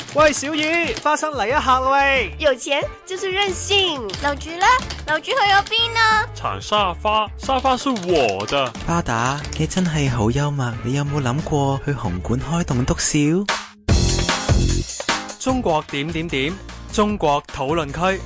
喂，小雨，花生嚟一下喂！ 有錢就是任性。老朱呢？老朱去咗邊啊？ 搶沙發，沙發是我的。 巴打，你真係好幽默，你有冇諗過去紅館開棟篤笑？ 中國點點點，中國討論區。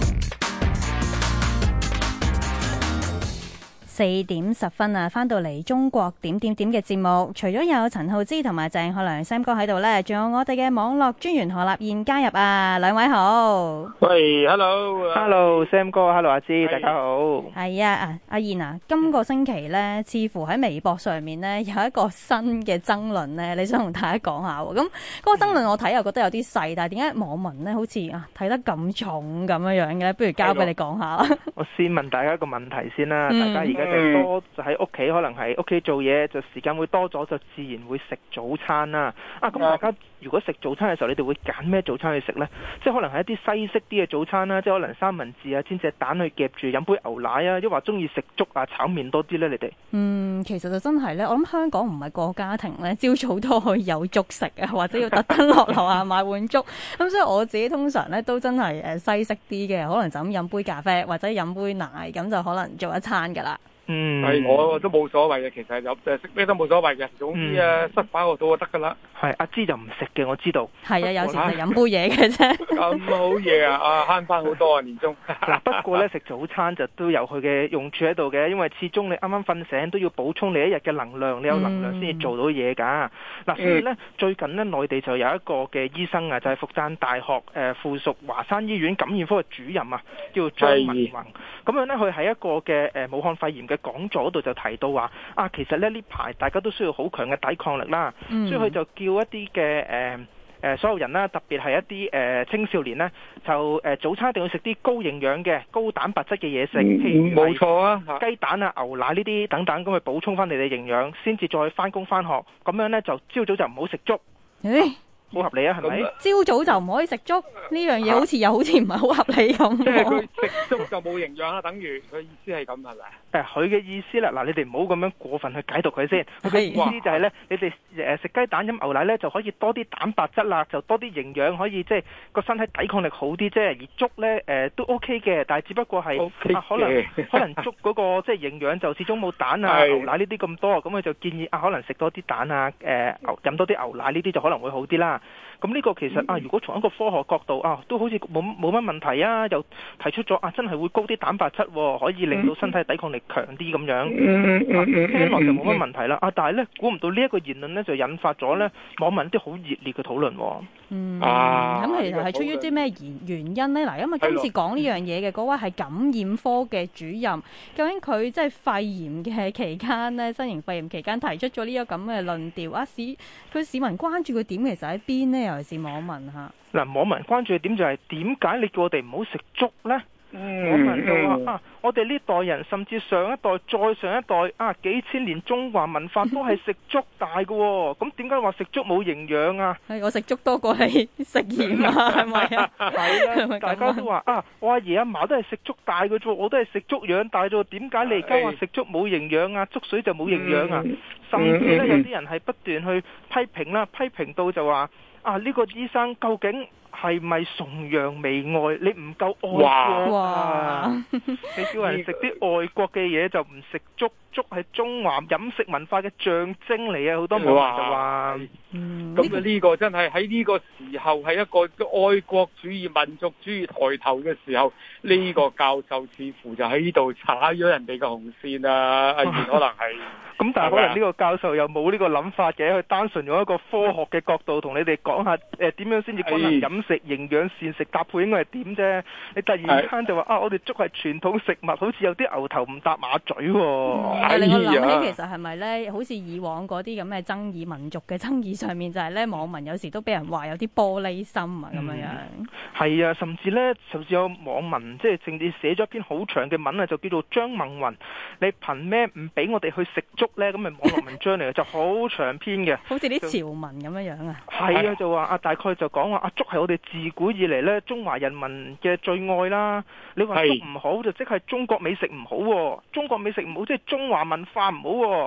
4:10啊，翻到嚟中國點點點嘅節目，除咗有陳浩之同埋鄭學良 Sam 哥喺度呢，仲有我哋嘅網絡專員何立燕加入啊，兩位好。 喂 ，Hello Sam 哥 ，Hello 阿芝，大家好。 係啊，阿燕啊，今個星期呢，似乎喺微博上面呢，有一個新嘅爭論呢，你想同大家講下喎。咁嗰個爭論我睇又覺得有啲細，但係點解網民呢好似睇得咁重咁樣樣嘅？不如交俾你講下啦。 我先問大家一個問題先啦，大家而家多就喺屋企，可能喺屋企做嘢，就時間會多咗，就自然會食早餐啦。咁大家如果食早餐嘅時候，你哋會揀咩早餐去食呢？即係可能係一啲西式啲嘅早餐啦，即係可能三文治啊，煎隻蛋去夾住飲杯牛奶啊，抑或中意食粥啊、炒麵多啲呢？你哋？ 其實就真係呢，我諗香港唔係個家庭呢，朝早都可以有粥食啊，或者要特登落樓下買碗粥。咁所以我自己通常呢都真係西式啲嘅，可能就咁飲杯咖啡或者飲杯奶，咁就可能做一餐㗎啦。 係我都冇所謂嘅，其實食咩都冇所謂嘅，總之塞飽個肚就得噶啦。 係阿芝就唔食嘅，我知道。 係啊，有時就飲杯嘢嘅啫。 咁好嘢啊！慳翻好多啊，年終。 嗱，不過咧食早餐就都有佢嘅用處喺度嘅，因為始終你啱啱瞓醒都要補充你一日嘅能量，你有能量先至做到嘢㗎。嗱，所以咧最近呢，內地就有一個嘅醫生啊，就係復旦大學附屬華山醫院感染科嘅主任啊，叫張文宏。咁樣呢，佢喺一個嘅武漢肺炎嘅講座嗰度就提到話其實咧呢排大家都需要好強嘅抵抗力啦，所以佢就叫一啲嘅所有人啦，特別係一啲青少年呢，就早餐一定要食啲高營養嘅、高蛋白質嘅嘢食，譬如冇錯啊， 雞蛋啊、牛奶呢啲等等，咁去補充翻你哋營養，先至再翻工翻學。咁樣呢，就朝早就唔好食粥。好合理啊，係咪？ 朝早就唔可以食粥呢樣嘢，好似又好似唔係好合理咁。 即係佢食粥就冇營養啦，等於佢意思係咁係咪？ 佢嘅意思啦，嗱，你哋唔好咁樣過分去解讀佢先。佢嘅意思就係咧，你哋食雞蛋飲牛奶咧，就可以多啲蛋白質啦，就多啲營養，可以即係個身體抵抗力好啲啫。而粥咧都 OK 嘅，但係只不過係可能粥嗰個即係營養就始終冇蛋啊、牛奶呢啲咁多，咁佢就建議可能食多啲蛋啊、飲多啲牛奶呢啲就可能會好啲啦。咁呢個其實如果從一個科學角度都好似冇乜問題啊，又提出咗真係會高啲蛋白質，可以令到身體抵抗力強啲咁樣，聽落就冇乜問題啦。但係咧估唔到呢一個言論咧就引發咗咧網民啲好熱烈嘅討論。 咁其實係出於啲咩原因呢？嗱，因為今次講呢樣嘢嘅嗰位係感染科嘅主任，究竟佢即係肺炎嘅期間呢，新型肺炎期間提出咗呢個咁嘅論調市民關注嘅點其實喺邊呢？尤其是網民嚇。嗱， 網民關注嘅點就係點解你叫我哋唔好食粥呢？網民就話我哋呢代人甚至上一代再上一代幾千年中華文化都係食粥大嘅喎，咁點解話食粥冇營養啊？ 我食粥多過你食鹽啊，係咪啊？ 係啦，大家都話我阿爺阿嫲都係食粥大嘅啫，我都係食粥養大咗，點解你而家話食粥冇營養啊？粥水就冇營養啊？甚至咧有啲人係不斷去批評啦，批評到就話呢個醫生究竟係咪崇洋媚外？你唔夠愛國你叫人食啲外國嘅嘢就唔食粥，粥係中華飲食文化嘅象徵嚟啊！好多網民就話， 咁呢個真係喺呢個時候係一個愛國主義、民族主義抬頭嘅時候，呢個教授似乎就喺呢度踩咗人哋嘅紅線啊！可能係。 咁但係可能呢個教授又冇呢個諗法嘅，佢單純用一個科學嘅角度同你哋講下點樣先至均衡飲食、營養膳食搭配應該係點啫？你突然間就話我哋粥係傳統食物，好似有啲牛頭唔搭馬嘴喎。 令我諗起其實係咪咧？好似以往嗰啲咁嘅爭議、民族嘅爭議上面，就係咧網民有時都俾人話有啲玻璃心啊咁樣樣。係啊，甚至有網民即係甚至寫咗一篇好長嘅文啊，就叫做張孟雲，你憑咩唔俾我哋去食粥咧？咁咪網絡文章嚟嘅，就好長篇嘅， 好似啲潮文咁樣樣啊。 係啊，就話大概就講話粥係我哋自古以嚟咧中華人民嘅最愛啦。你話粥唔好就即係中國美食唔好喎，中國美食唔好即係中華文化唔好喎。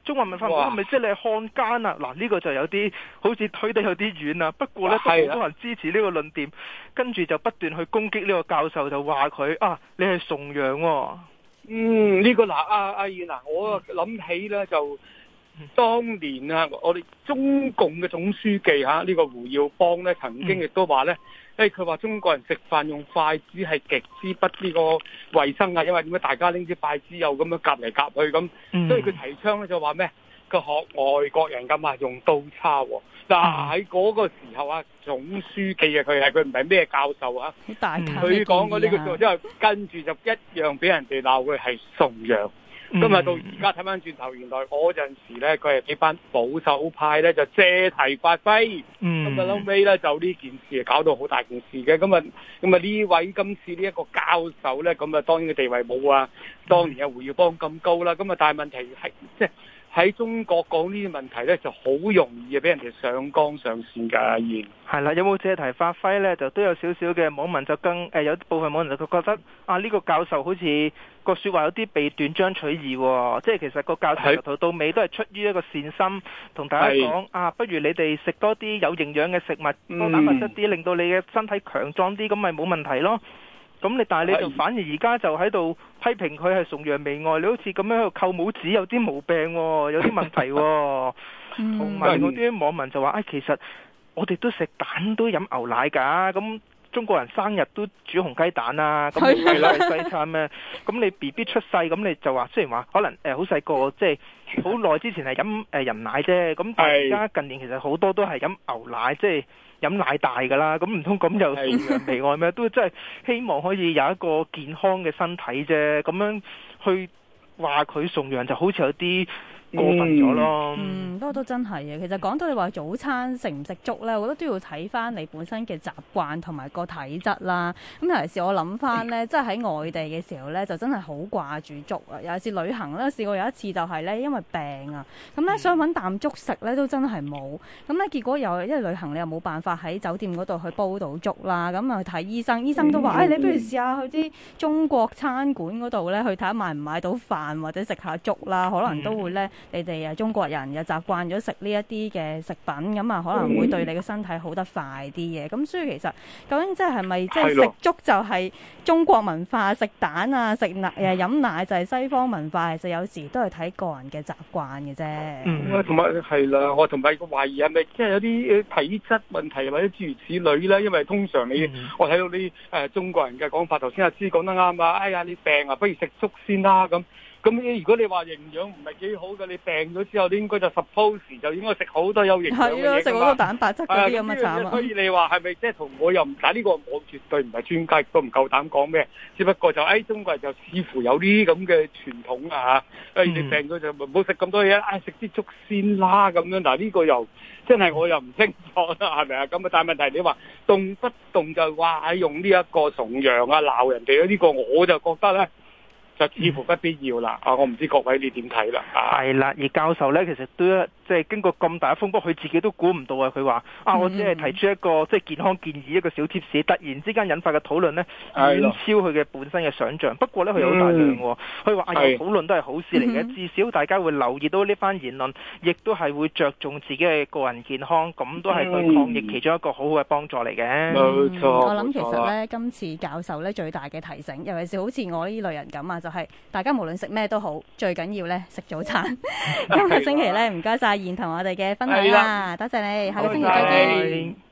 中華文化唔好係咪即係你係漢奸啊？嗱，呢個就有啲好似推得有啲遠啦。不過呢，都好多人支持呢個論點，跟住就不斷去攻擊呢個教授，就話佢你係崇洋喎。 呢個嗱阿燕嗱，我諗起咧就當年啊，我哋中共嘅總書記呢個胡耀邦咧，曾經亦都話咧，佢話中國人食飯用筷子係極之不呢個衛生啊，因為點解大家拎支筷子又咁樣夾嚟夾去咁，所以佢提倡咧就話咩？佢學外國人咁用刀叉喎。嗱喺嗰個時候總書記佢唔係咩教授佢講過呢個之後，跟住就一樣俾人哋鬧佢係崇洋。今日到而家睇翻轉頭，原來嗰陣時咧，佢係俾班保守派咧就借題發揮，咁後尾咧就呢件事搞到好大件事嘅。咁呢位今次呢一個教授咧，咁當然嘅地位冇當年嘅胡耀邦咁高啦。但係問題係即係喺中國講呢啲問題咧，就好容易俾人哋上綱上線㗎。 係啦，有冇借題發揮咧？就都有少少嘅網民就有部分網民就覺得呢個教授好似個說話有啲被斷章取義喎。即係其實個教授由頭到尾都係出於一個善心，同大家講不如你哋食多啲有營養嘅食物，多蛋白質啲，令到你嘅身體強壯啲，咁咪冇問題咯。但係你就反而而家就喺度批評佢係崇洋媚外，你好似咁樣喺度扣帽子，有啲毛病喎，有啲問題喎。同埋嗰啲網民就話其實我哋都食蛋都飲牛奶㗎，咁中國人生日都煮紅雞蛋啊，咁係啦係西餐咩？咁你 BB 出世，咁你就話雖然話可能好細個，即係好耐之前係飲人奶啫，咁但係而家近年其實好多都係飲牛奶，即係飲奶大㗎啦，咁唔通咁又崇洋媚外咩？都真係希望可以有一個健康嘅身體啫，咁樣去話佢崇洋就好似有啲過分咗咯。 不過都真係嘅。其實講到你話早餐食唔食粥呢，我覺得都要睇翻你本身嘅習慣同埋個體質啦。咁尤其是我諗翻呢，即係喺外地嘅時候呢，就真係好掛住粥啊。尤其是旅行呢，試過有一次就係呢，因為病啊，咁呢想揾啖粥食呢，都真係冇。咁呢結果因為旅行你又冇辦法喺酒店嗰度去煲到粥啦。咁啊去睇醫生，醫生都話你不如試下去啲中國餐館嗰度呢，去睇下買唔買到飯或者食下粥啦，可能都會呢。你哋中國人又習慣咗食呢一啲嘅食品，咁可能會對你嘅身體好得快啲嘅。咁所以其實究竟係咪即係食粥就係中國文化，食蛋食奶飲奶就係西方文化？其實有時都係睇個人嘅習慣嘅啫。 同埋係啦，我同埋個懷疑係咪即係有啲體質問題或者諸如此類啦？因為通常我睇到啲中國人嘅講法，頭先阿師講得啱啊！哎呀，你病不如食粥先啦咁。咁如果你話營養唔係幾好嘅，你病咗之後，你應該就 suppose 就應該食好多有營養嘅嘢㗎嘛。食好多蛋白質嗰啲咁嘅慘啊！所以你話係咪即係同我又唔打呢個？我絕對唔係專家，亦都唔夠膽講咩。只不過就中國人就似乎有啲咁嘅傳統啊嚇。你病咗就唔好食咁多嘢，食啲粥先啦咁樣。嗱呢個又真係我又唔清楚啦，係咪啊？咁但係問題你話動不動就話用呢一個崇洋鬧人哋呢個，我就覺得咧。就似乎不必要啦，我唔知各位你點睇啦？ 係啦，而教授呢，其實都即係經過咁大嘅風波，佢自己都估唔到佢話我只係提出一個即係健康建議一個小貼士，突然之間引發嘅討論呢，遠超佢嘅本身嘅想像。不過呢，佢有好大量喎，佢話有討論都係好事嚟嘅，至少大家會留意到呢番言論，亦都係會着重自己嘅個人健康，咁都係對抗疫其中一個好好嘅幫助嚟嘅。 冇錯， 我諗其實呢，今次教授呢最大嘅提醒，尤其是好似我呢類人咁就係大家無論食咩都好，最緊要咧食早餐。今個星期咧，唔該晒燕同我哋嘅分享啦，多謝你，下個星期再見。